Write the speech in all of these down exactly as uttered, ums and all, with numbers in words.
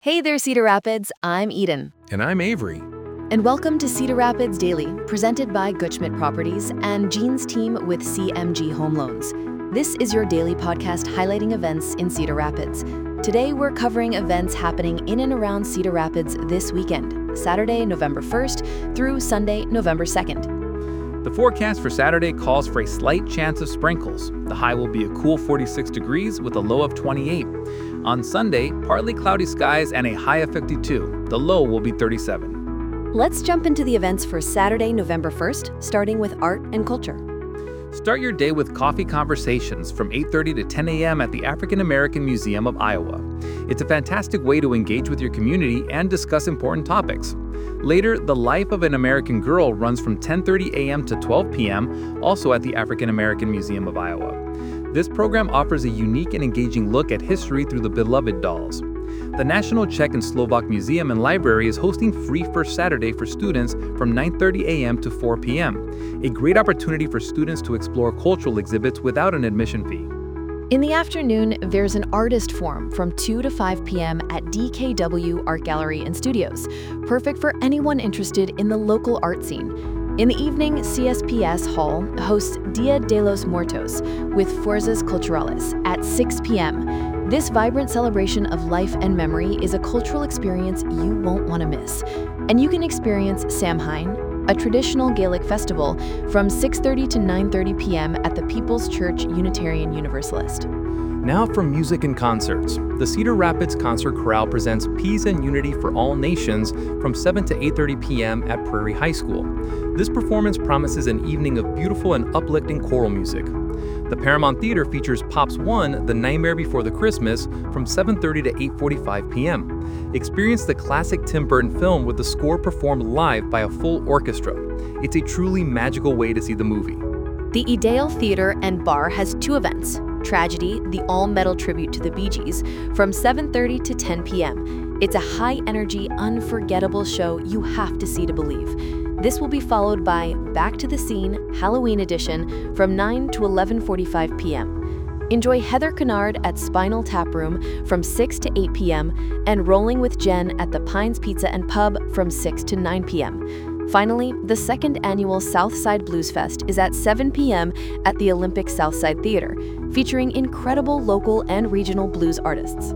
Hey there, Cedar Rapids. I'm Eden. And I'm Avery. And welcome to Cedar Rapids Daily, presented by Gutschmidt Properties and Jean's team with C M G Home Loans. This is your daily podcast highlighting events in Cedar Rapids. Today, we're covering events happening in and around Cedar Rapids this weekend, Saturday, November first through Sunday, November second. The forecast for Saturday calls for a slight chance of sprinkles. The high will be a cool forty-six degrees with a low of twenty-eight. On Sunday, partly cloudy skies and a high of fifty-two. The low will be thirty-seven. Let's jump into the events for Saturday, November first, starting with art and culture. Start your day with coffee conversations from eight thirty to ten a.m. at the African American Museum of Iowa. It's a fantastic way to engage with your community and discuss important topics. Later, The Life of an American Girl runs from ten thirty a.m. to twelve p.m., also at the African American Museum of Iowa. This program offers a unique and engaging look at history through the beloved dolls. The National Czech and Slovak Museum and Library is hosting Free First Saturday for students from nine thirty a.m. to four p.m., a great opportunity for students to explore cultural exhibits without an admission fee. In the afternoon, there's an artist forum from two to five p.m. at D K W Art Gallery and Studios, perfect for anyone interested in the local art scene. In the evening, C S P S Hall hosts Dia de los Muertos with Fuerzas Culturales at six p.m. This vibrant celebration of life and memory is a cultural experience you won't want to miss. And you can experience Samhain, a traditional Gaelic festival, from six thirty to nine thirty p.m. at the People's Church Unitarian Universalist. Now from music and concerts. The Cedar Rapids Concert Chorale presents Peace and Unity for All Nations from seven to eight thirty p.m. at Prairie High School. This performance promises an evening of beautiful and uplifting choral music. The Paramount Theater features Pops one, The Nightmare Before the Christmas from seven thirty to eight forty-five p.m. Experience the classic Tim Burton film with the score performed live by a full orchestra. It's a truly magical way to see the movie. The Edale Theater and Bar has two events. Tragedy, the all-metal tribute to the Bee Gees, from seven thirty to ten p.m. It's a high-energy, unforgettable show you have to see to believe. This will be followed by Back to the Scene, Halloween edition, from nine to eleven forty-five p.m. Enjoy Heather Kennard at Spinal Tap Room from six to eight p.m. and Rolling with Jen at the Pines Pizza and Pub from six to nine p.m. Finally, the second annual Southside Blues Fest is at seven p.m. at the Olympic Southside Theater, featuring incredible local and regional blues artists.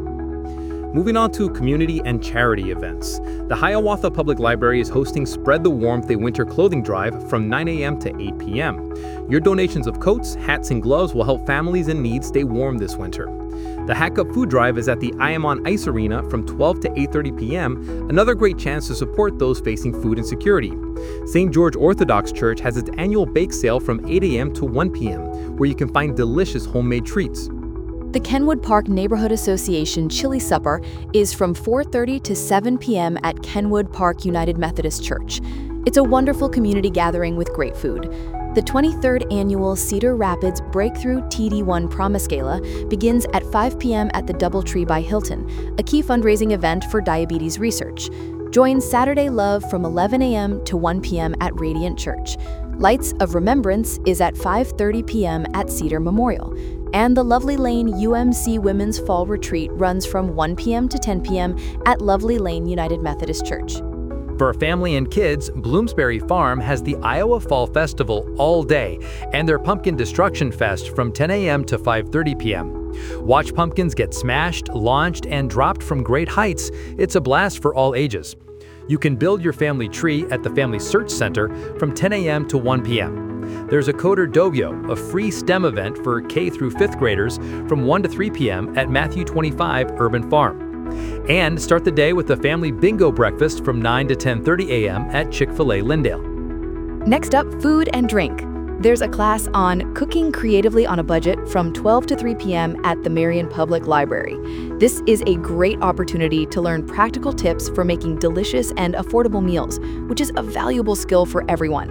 Moving on to community and charity events. The Hiawatha Public Library is hosting Spread the Warmth, a winter clothing drive from nine a.m. to eight p.m. Your donations of coats, hats, and gloves will help families in need stay warm this winter. The Hack Up Food Drive is at the I M on Ice Arena from twelve to eight thirty p.m., another great chance to support those facing food insecurity. Saint George Orthodox Church has its annual bake sale from eight a.m. to one p.m., where you can find delicious homemade treats. The Kenwood Park Neighborhood Association Chili Supper is from four thirty to seven p.m. at Kenwood Park United Methodist Church. It's a wonderful community gathering with great food. The twenty-third annual Cedar Rapids Breakthrough T D one Promise Gala begins at five p.m. at the Doubletree by Hilton, a key fundraising event for diabetes research. Join Saturday Love from eleven a.m. to one p.m. at Radiant Church. Lights of Remembrance is at five thirty p.m. at Cedar Memorial. And the Lovely Lane U M C Women's Fall Retreat runs from one p.m. to ten p.m. at Lovely Lane United Methodist Church. For family and kids, Bloomsbury Farm has the Iowa Fall Festival all day and their Pumpkin Destruction Fest from ten a.m. to five thirty p.m. Watch pumpkins get smashed, launched, and dropped from great heights. It's a blast for all ages. You can build your family tree at the Family Search Center from ten a.m. to one p.m. There's a Coder Dogyo, a free STEM event for K through fifth graders from one to three p.m. at Matthew twenty-five Urban Farm. And start the day with a family bingo breakfast from nine to ten thirty a.m. at Chick-fil-A Lindale. Next up, food and drink. There's a class on cooking creatively on a budget from twelve to three p.m. at the Marion Public Library. This is a great opportunity to learn practical tips for making delicious and affordable meals, which is a valuable skill for everyone.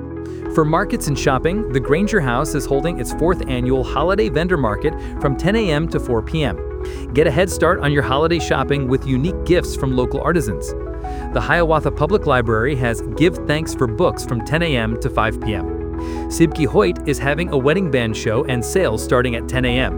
For markets and shopping, the Granger House is holding its fourth annual Holiday Vendor Market from ten a.m. to four p.m. Get a head start on your holiday shopping with unique gifts from local artisans. The Hiawatha Public Library has Give Thanks for Books from ten a.m. to five p.m. Sibke Hoyt is having a wedding band show and sales starting at ten a.m.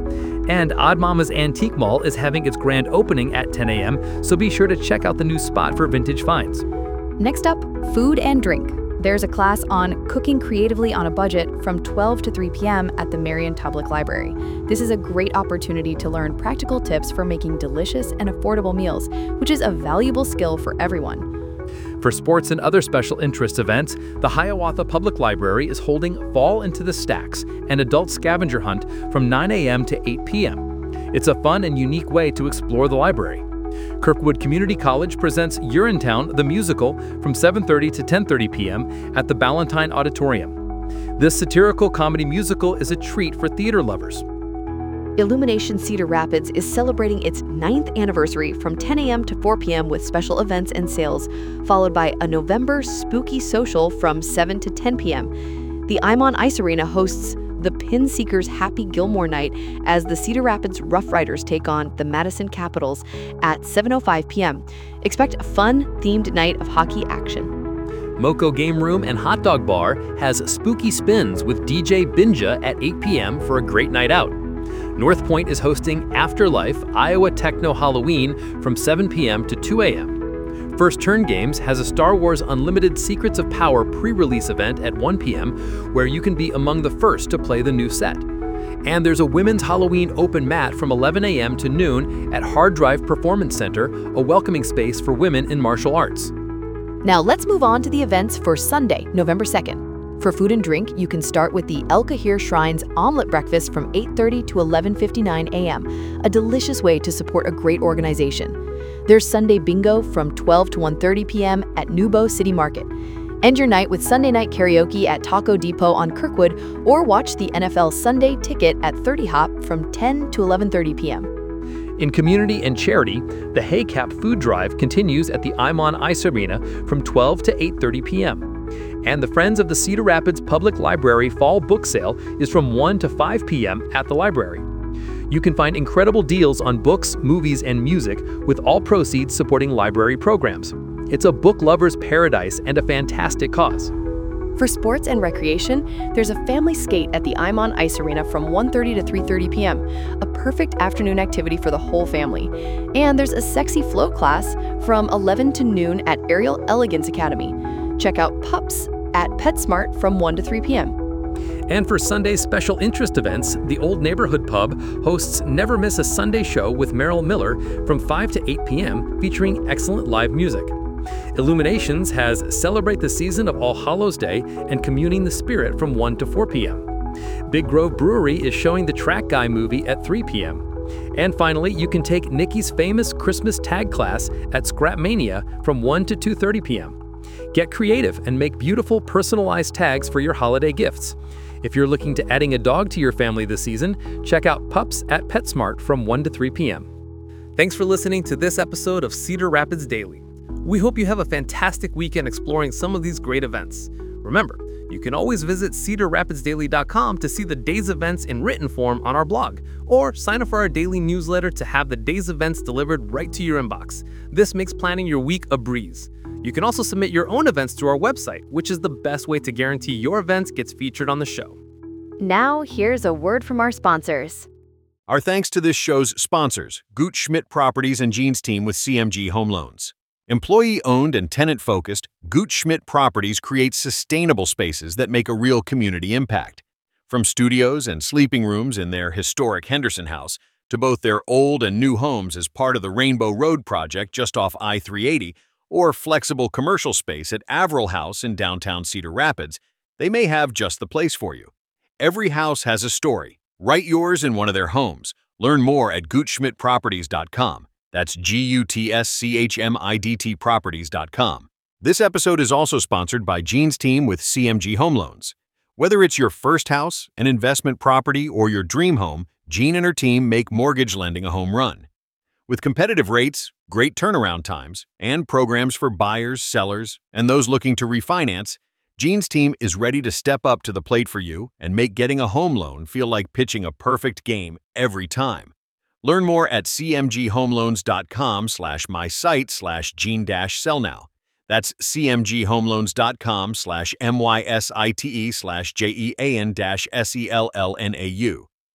And Odd Mama's Antique Mall is having its grand opening at ten a m, so be sure to check out the new spot for vintage finds. Next up, food and drink. There's a class on cooking creatively on a budget from twelve to three p m at the Marion Public Library. This is a great opportunity to learn practical tips for making delicious and affordable meals, which is a valuable skill for everyone. For sports and other special interest events, the Hiawatha Public Library is holding Fall into the Stacks, an adult scavenger hunt from nine a m to eight p m It's a fun and unique way to explore the library. Kirkwood Community College presents Urinetown the Musical from seven thirty to ten thirty p m at the Ballantine Auditorium. This satirical comedy musical is a treat for theater lovers. Illumination Cedar Rapids is celebrating its ninth anniversary from ten a m to four p m with special events and sales, followed by a November spooky social from seven to ten p m The Imon Ice Arena hosts the Pin Seekers Happy Gilmore Night as the Cedar Rapids Rough Riders take on the Madison Capitals at seven oh five p m Expect a fun, themed night of hockey action. Moco Game Room and Hot Dog Bar has Spooky Spins with D J Binja at eight p m for a great night out. North Point is hosting Afterlife Iowa Techno Halloween from seven p m to two a m First Turn Games has a Star Wars Unlimited Secrets of Power pre-release event at one p m where you can be among the first to play the new set. And there's a Women's Halloween open mat from eleven a m to noon at Hard Drive Performance Center, a welcoming space for women in martial arts. Now let's move on to the events for Sunday, November second. For food and drink, you can start with the El Kahir Shrine's Omelet Breakfast from eight thirty to eleven fifty-nine a m, a delicious way to support a great organization. There's Sunday Bingo from twelve to one thirty p m at Nubo City Market. End your night with Sunday night karaoke at Taco Depot on Kirkwood, or watch the N F L Sunday Ticket at thirty Hop from ten to eleven thirty p m In community and charity, the Haycap Food Drive continues at the Imon Ice Arena from twelve to eight thirty p m And the Friends of the Cedar Rapids Public Library Fall Book Sale is from one to five p m at the library. You can find incredible deals on books, movies, and music, with all proceeds supporting library programs. It's a book lover's paradise and a fantastic cause. For sports and recreation, there's a family skate at the Imon Ice Arena from one thirty to three thirty p m, a perfect afternoon activity for the whole family. And there's a sexy float class from eleven to noon at Aerial Elegance Academy. Check out Pups at PetSmart from one to three p m And for Sunday's special interest events, the Old Neighborhood Pub hosts Never Miss a Sunday Show with Merrill Miller from five to eight p m featuring excellent live music. Illuminations has Celebrate the Season of All Hallows Day and Communing the Spirit from one to four p m Big Grove Brewery is showing the Track Guy movie at three p m And finally, you can take Nikki's famous Christmas tag class at Scrapmania from one to two thirty p m Get creative and make beautiful personalized tags for your holiday gifts. If you're looking to adding a dog to your family this season, check out Pups at PetSmart from one to three p m Thanks for listening to this episode of Cedar Rapids Daily. We hope you have a fantastic weekend exploring some of these great events. Remember, you can always visit cedar rapids daily dot com to see the day's events in written form on our blog, or sign up for our daily newsletter to have the day's events delivered right to your inbox. This makes planning your week a breeze. You can also submit your own events to our website, which is the best way to guarantee your events gets featured on the show. Now, here's a word from our sponsors. Our thanks to this show's sponsors, Gooch Schmidt Properties and Jean's team with C M G Home Loans. Employee-owned and tenant-focused, Gooch Schmidt Properties creates sustainable spaces that make a real community impact. From studios and sleeping rooms in their historic Henderson House to both their old and new homes as part of the Rainbow Road project just off I three eighty, or flexible commercial space at Averill House in downtown Cedar Rapids, they may have just the place for you. Every house has a story. Write yours in one of their homes. Learn more at gooch schmidt properties dot com. That's G U T S C H M I D T properties dot com. This episode is also sponsored by Jean's team with C M G Home Loans. Whether it's your first house, an investment property, or your dream home, Jean and her team make mortgage lending a home run. With competitive rates, great turnaround times, and programs for buyers, sellers, and those looking to refinance, Jean's team is ready to step up to the plate for you and make getting a home loan feel like pitching a perfect game every time. Learn more at c m g home loans dot com slash my site slash Jean dash sell now. That's c m g home loans dot com slash M Y S I T E slash J E A N dash S E L L N A U.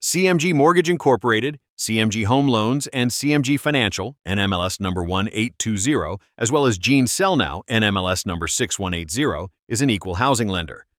C M G Mortgage Incorporated, C M G Home Loans, and C M G Financial, N M L S number one eight two zero, as well as Gene Sell Now, N M L S number six one eight zero, is an equal housing lender.